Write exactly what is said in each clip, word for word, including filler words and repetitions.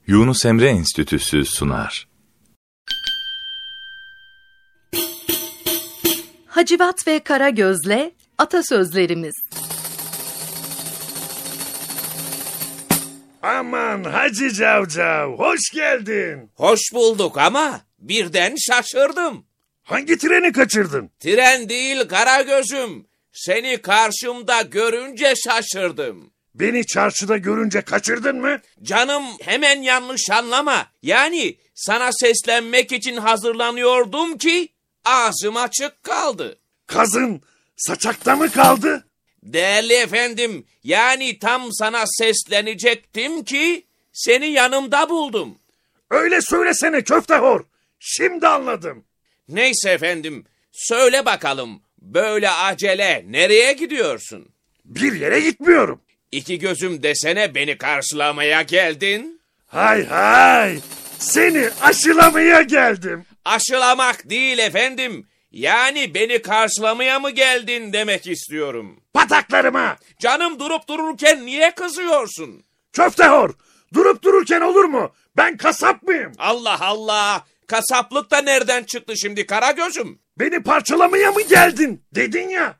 Yunus Emre Enstitüsü sunar. Hacivat ve Karagöz'le Atasözlerimiz. Aman Hacı Cavcav, hoş geldin. Hoş bulduk ama birden şaşırdım. Hangi treni kaçırdın? Tren değil Karagöz'üm. Seni karşımda görünce şaşırdım. Beni çarşıda görünce kaçırdın mı? Canım, hemen yanlış anlama. Yani sana seslenmek için hazırlanıyordum ki ağzım açık kaldı. Kazın saçakta mı kaldı? Değerli efendim, yani tam sana seslenecektim ki seni yanımda buldum. Öyle söylesene köftehor. Şimdi anladım. Neyse efendim, söyle bakalım, böyle acele nereye gidiyorsun? Bir yere gitmiyorum. İki gözüm desene, beni karşılamaya geldin. Hay hay, seni aşılamaya geldim. Aşılamak değil efendim, yani beni karşılamaya mı geldin demek istiyorum. Pataklarıma. Canım, durup dururken niye kızıyorsun? Köftehor, durup dururken olur mu? Ben kasap mıyım? Allah Allah, kasaplık da nereden çıktı şimdi Karagöz'üm? Beni parçalamaya mı geldin dedin ya.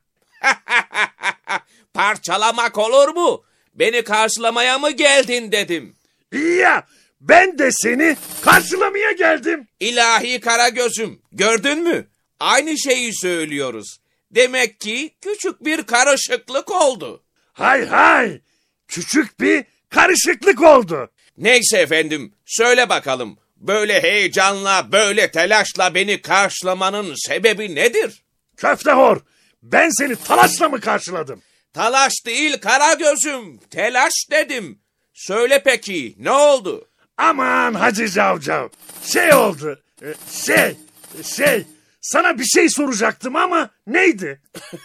Parçalamak olur mu? Beni karşılamaya mı geldin dedim. İyi ya, ben de seni karşılamaya geldim. İlahi Karagöz'üm, gördün mü? Aynı şeyi söylüyoruz. Demek ki küçük bir karışıklık oldu. Hay hay, küçük bir karışıklık oldu. Neyse efendim, söyle bakalım. Böyle heyecanla, böyle telaşla beni karşılamanın sebebi nedir? Köftehor, ben seni talaşla mı karşıladım? Talaş değil Karagöz'üm, telaş dedim. Söyle peki, ne oldu? Aman Hacı Cavcav, şey oldu, e, şey, şey, sana bir şey soracaktım ama neydi?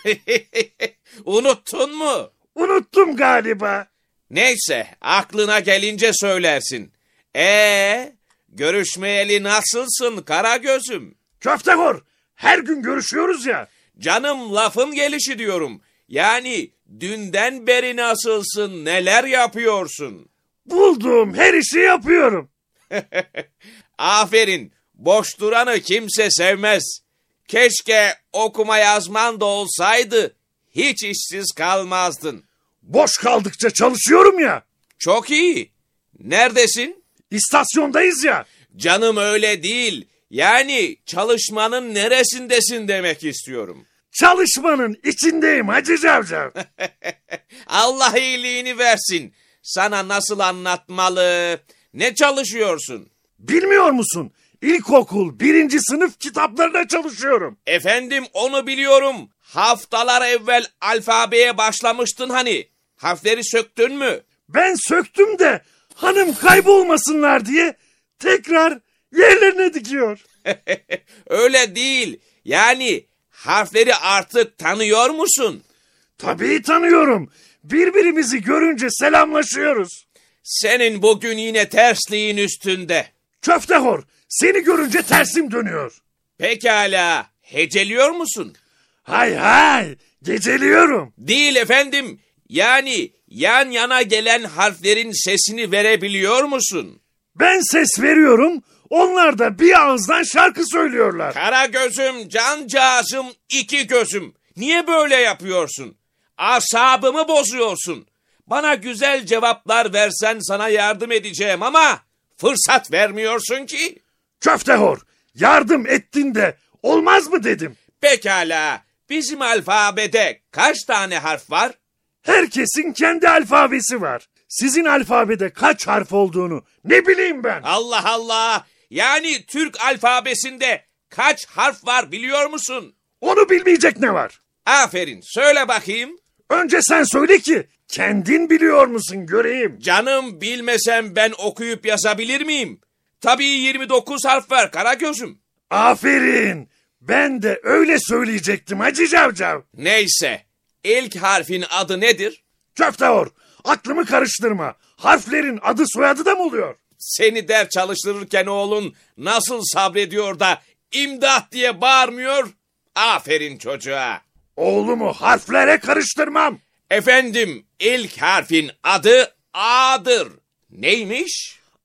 Unuttun mu? Unuttum galiba. Neyse, aklına gelince söylersin. Ee, görüşmeyeli nasılsın Karagöz'üm? Köftehor, her gün görüşüyoruz ya. Canım, lafın gelişi diyorum. Yani dünden beri nasılsın, neler yapıyorsun? Bulduğum her işi yapıyorum. Aferin, boş duranı kimse sevmez. Keşke okuma yazman da olsaydı, hiç işsiz kalmazdın. Boş kaldıkça çalışıyorum ya. Çok iyi. Neredesin? İstasyondayız ya. Canım, öyle değil. Yani çalışmanın neresindesin demek istiyorum. Çalışmanın içindeyim Hacı Cavcav. Allah iyiliğini versin. Sana nasıl anlatmalı? Ne çalışıyorsun? Bilmiyor musun? İlkokul birinci sınıf kitaplarına çalışıyorum. Efendim, onu biliyorum. Haftalar evvel alfabeye başlamıştın hani. Harfleri söktün mü? Ben söktüm de hanım kaybolmasınlar diye tekrar yerlerine dikiyor. Öyle değil. Yani harfleri artık tanıyor musun? Tabii tanıyorum. Birbirimizi görünce selamlaşıyoruz. Senin bugün yine tersliğin üstünde. Köftehor, seni görünce tersim dönüyor. Pekala, heceliyor musun? Hay hay, geceliyorum. Değil efendim. Yani yan yana gelen harflerin sesini verebiliyor musun? Ben ses veriyorum, onlar da bir ağızdan şarkı söylüyorlar. Karagöz'üm, cancağızım, iki gözüm. Niye böyle yapıyorsun? Asabımı bozuyorsun. Bana güzel cevaplar versen sana yardım edeceğim ama fırsat vermiyorsun ki. Köftehor, yardım ettin de olmaz mı dedim. Pekala, bizim alfabede kaç tane harf var? Herkesin kendi alfabesi var. Sizin alfabede kaç harf olduğunu ne bileyim ben. Allah Allah! Yani Türk alfabesinde kaç harf var biliyor musun? Onu bilmeyecek ne var? Aferin, söyle bakayım. Önce sen söyle ki kendin biliyor musun göreyim. Canım, bilmesem ben okuyup yazabilir miyim? Tabii yirmi dokuz harf var Karagöz'üm. Aferin. Ben de öyle söyleyecektim Hacı Cavcav. Neyse, ilk harfin adı nedir? Köftehor, aklımı karıştırma. Harflerin adı soyadı da mı oluyor? Seni ders çalıştırırken oğlun nasıl sabrediyor da imdat diye bağırmıyor? Aferin çocuğa. Oğlumu harflere karıştırmam. Efendim, ilk harfin adı A'dır. Neymiş?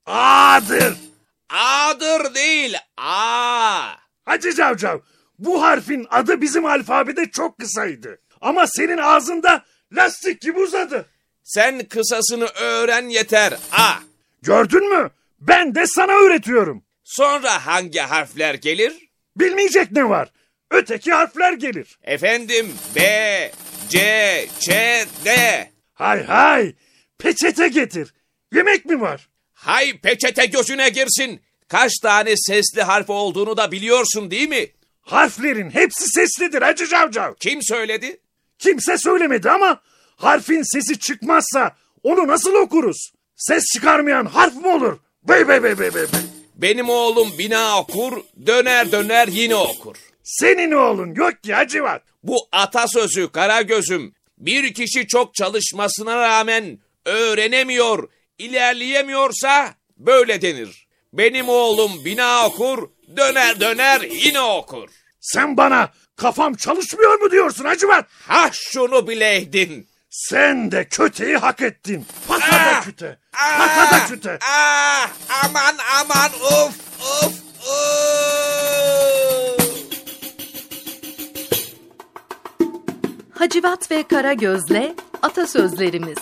A'dır. A'dır değil, A. Hacı Cavcav, bu harfin adı bizim alfabede çok kısaydı. Ama senin ağzında lastik gibi uzadı. Sen kısasını öğren yeter, A. Gördün mü? Ben de sana öğretiyorum. Sonra hangi harfler gelir? Bilmeyecek ne var? Öteki harfler gelir. Efendim, B, C, Ç, D. Hay hay, peçete getir. Yemek mi var? Hay peçete gözüne girsin. Kaç tane sesli harf olduğunu da biliyorsun değil mi? Harflerin hepsi seslidir Hacı Cavcav. Kim söyledi? Kimse söylemedi ama harfin sesi çıkmazsa onu nasıl okuruz? Ses çıkarmayan harf mı olur? Bey bey bey bey bey. bey. Benim oğlum bina okur, döner döner yine okur. Senin oğlun yok ki Hacivat. Bu atasözü Karagöz'üm. Bir kişi çok çalışmasına rağmen öğrenemiyor, ilerleyemiyorsa böyle denir. Benim oğlum bina okur, döner döner yine okur. Sen bana kafam çalışmıyor mu diyorsun Hacivat? Ha şunu bileydin. Sen de köteyi hak ettin. Patada Ah! küte. Ah! Patada küte. Ah, aman aman uf uf uf. Hacivat ve Karagöz'le atasözlerimiz.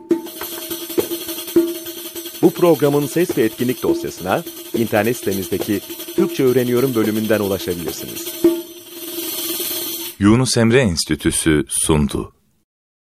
Bu programın ses ve etkinlik dosyasına internet sitemizdeki Türkçe Öğreniyorum bölümünden ulaşabilirsiniz. Yunus Emre Enstitüsü sundu.